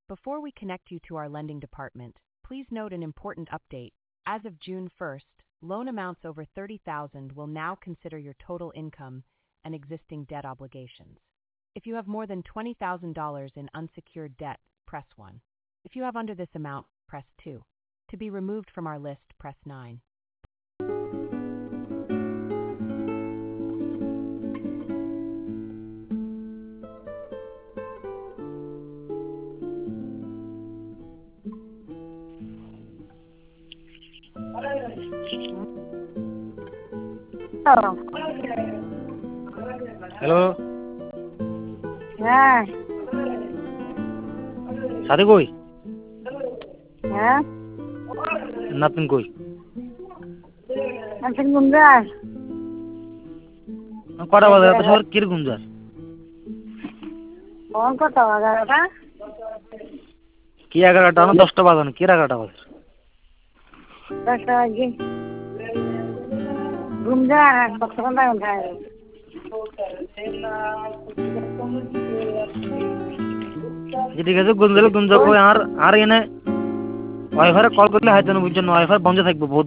Before we connect you to our lending department, please note an important update. As of June 1st, loan amounts over $30,000 will now consider your total income and existing debt obligations. If you have more than $20,000 in unsecured debt, press 1. If you have under this amount, press 2. To be removed from our list, press 9. Hello, হ্যাঁ সাথে কই? হ্যাঁ নাতিন কই? আছেন গুঞ্জার কটা বাজে? এত শহর কিরকম যাস? ফোন কত 11টা কি 11টা না 10টা বাজানো? কি 11টা বাজে? 10টা বাজে গুঞ্জার কতক্ষণ লাগে ঠিক আছে, গুঞ্জা কই আর এনে ওয়াইফাই কল করলে হয়তো না, বুঝছেন? ওয়াইফাই বন্ধ থাকবে বহুত